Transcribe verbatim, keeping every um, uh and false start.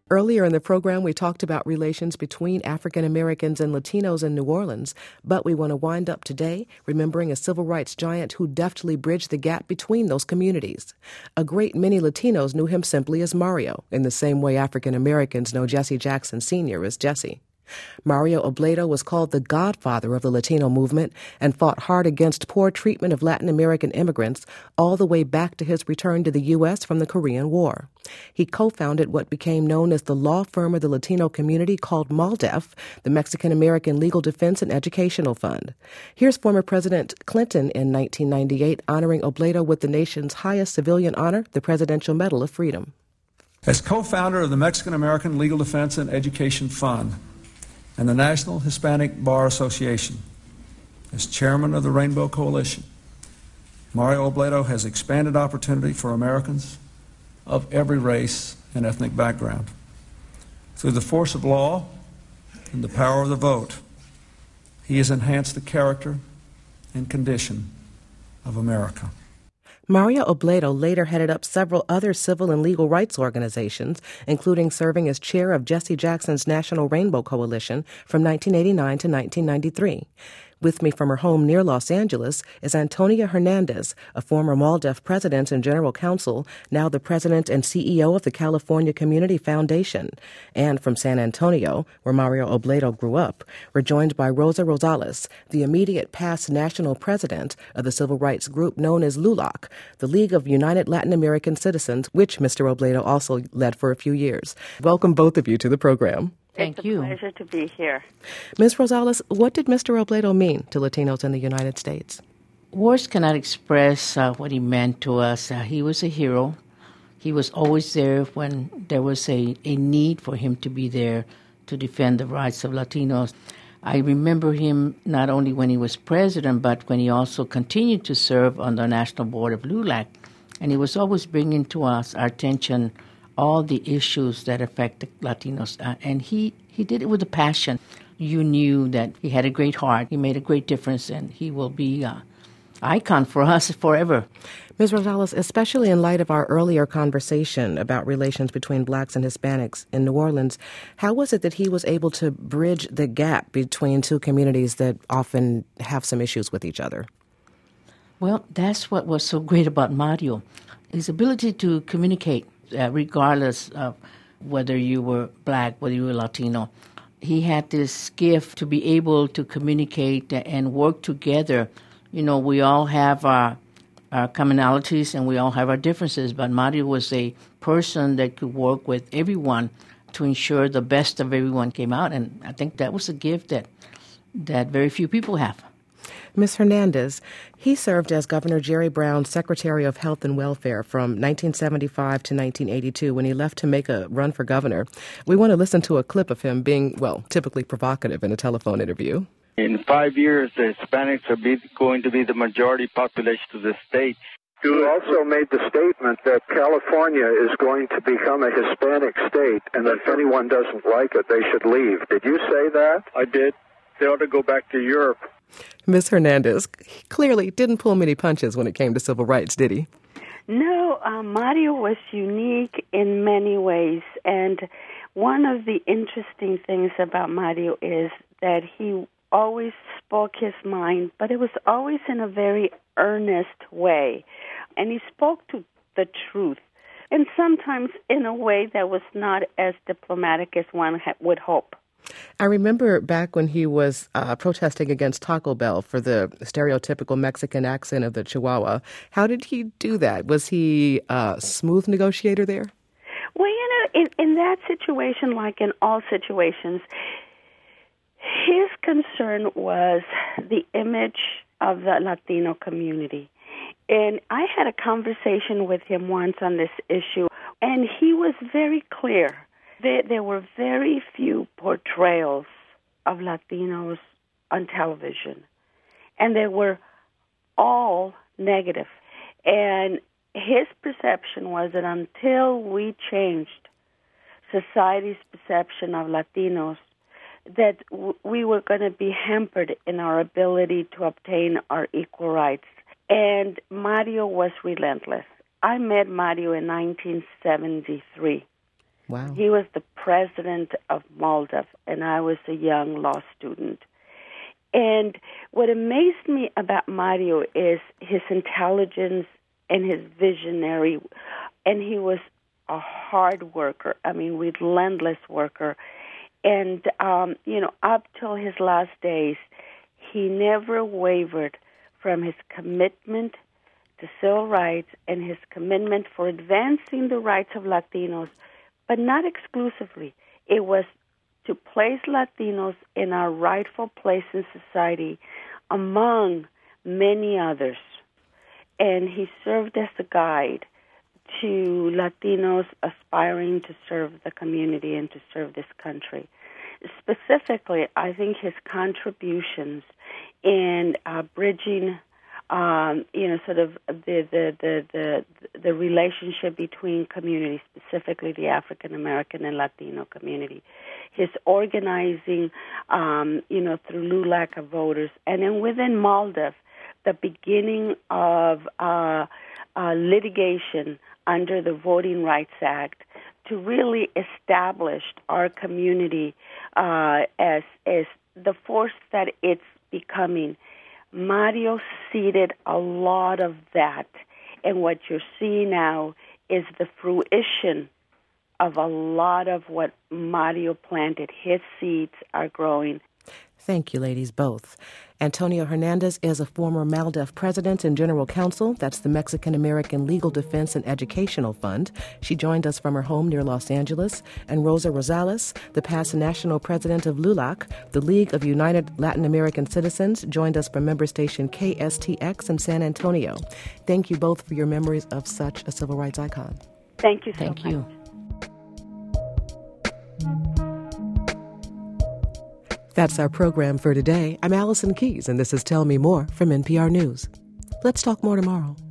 Earlier in the program, we talked about relations between African Americans and Latinos in New Orleans, but we want to wind up today remembering a civil rights giant who deftly bridged the gap between those communities. A great many Latinos knew him simply as Mario, in the same way African Americans know Jesse Jackson Senior as Jesse. Mario Obledo was called the godfather of the Latino movement and fought hard against poor treatment of Latin American immigrants all the way back to his return to the U S from the Korean War. He co-founded what became known as the law firm of the Latino community called MALDEF, the Mexican American Legal Defense and Educational Fund. Here's former President Clinton in nineteen ninety-eight honoring Obledo with the nation's highest civilian honor, the Presidential Medal of Freedom. As co-founder of the Mexican American Legal Defense and Education Fund, and the National Hispanic Bar Association, as chairman of the Rainbow Coalition, Mario Obledo has expanded opportunity for Americans of every race and ethnic background. Through the force of law and the power of the vote, he has enhanced the character and condition of America. Mario Obledo later headed up several other civil and legal rights organizations, including serving as chair of Jesse Jackson's National Rainbow Coalition from nineteen eighty-nine to nineteen ninety-three. With me from her home near Los Angeles is Antonia Hernandez, a former MALDEF president and general counsel, now the president and C E O of the California Community Foundation. And from San Antonio, where Mario Obledo grew up, we're joined by Rosa Rosales, the immediate past national president of the civil rights group known as LULAC, the League of United Latin American Citizens, which Mister Obledo also led for a few years. Welcome both of you to the program. Thank it's you. It's a pleasure to be here. Miz Rosales, what did Mister Obledo mean to Latinos in the United States? Words cannot express uh, what he meant to us. Uh, he was a hero. He was always there when there was a, a need for him to be there to defend the rights of Latinos. I remember him not only when he was president, but when he also continued to serve on the National Board of LULAC. And he was always bringing to us our attention all the issues that affect the Latinos. Uh, and he, he did it with a passion. You knew that he had a great heart. He made a great difference, and he will be an icon for us forever. Miz Rosales, especially in light of our earlier conversation about relations between blacks and Hispanics in New Orleans, how was it that he was able to bridge the gap between two communities that often have some issues with each other? Well, that's what was so great about Mario, his ability to communicate. Uh, regardless of whether you were black, whether you were Latino. He had this gift to be able to communicate and work together. You know, we all have our, our commonalities and we all have our differences, but Mario was a person that could work with everyone to ensure the best of everyone came out, and I think that was a gift that, that very few people have. Miz Hernandez, he served as Governor Jerry Brown's Secretary of Health and Welfare from nineteen seventy-five to nineteen eighty-two when he left to make a run for governor. We want to listen to a clip of him being, well, typically provocative in a telephone interview. In five years, the Hispanics are be, going to be the majority population of the state. You also made the statement that California is going to become a Hispanic state and that if anyone doesn't like it, they should leave. Did you say that? I did. They ought to go back to Europe. Miz Hernandez clearly didn't pull many punches when it came to civil rights, did he? No, uh, Mario was unique in many ways. And one of the interesting things about Mario is that he always spoke his mind, but it was always in a very earnest way. And he spoke to the truth, and sometimes in a way that was not as diplomatic as one ha- would hope. I remember back when he was uh, protesting against Taco Bell for the stereotypical Mexican accent of the Chihuahua. How did he do that? Was he a smooth negotiator there? Well, you know, in, in that situation, like in all situations, his concern was the image of the Latino community. And I had a conversation with him once on this issue, and he was very clear. There, there were very few portrayals of Latinos on television, and they were all negative. And his perception was that until we changed society's perception of Latinos, that w- we were going to be hampered in our ability to obtain our equal rights. And Mario was relentless. I met Mario in nineteen seventy-three. Wow. He was the president of Maldives, and I was a young law student. And what amazed me about Mario is his intelligence and his visionary, and he was a hard worker, I mean, relentless worker. And, um, you know, up till his last days, he never wavered from his commitment to civil rights and his commitment for advancing the rights of Latinos, but not exclusively. It was to place Latinos in our rightful place in society among many others. And he served as a guide to Latinos aspiring to serve the community and to serve this country. Specifically, I think his contributions in uh, bridging, um, you know, sort of the, the, the, the, the relationship between communities, specifically the African American and Latino community, his organizing, um, you know, through LULAC of voters, and then within Maldives, the beginning of uh, uh, litigation under the Voting Rights Act to really establish our community uh, as as the force that it's becoming. Mario seeded a lot of that, and what you're seeing now is the fruition of a lot of what Mario planted. His seeds are growing. Thank you, ladies, both. Antonio Hernandez is a former MALDEF president and general counsel. That's the Mexican American Legal Defense and Educational Fund. She joined us from her home near Los Angeles. And Rosa Rosales, the past national president of LULAC, the League of United Latin American Citizens, joined us from member station K S T X in San Antonio. Thank you both for your memories of such a civil rights icon. Thank you so Thank much. you. That's our program for today. I'm Allison Keyes, and this is Tell Me More from N P R News. Let's talk more tomorrow.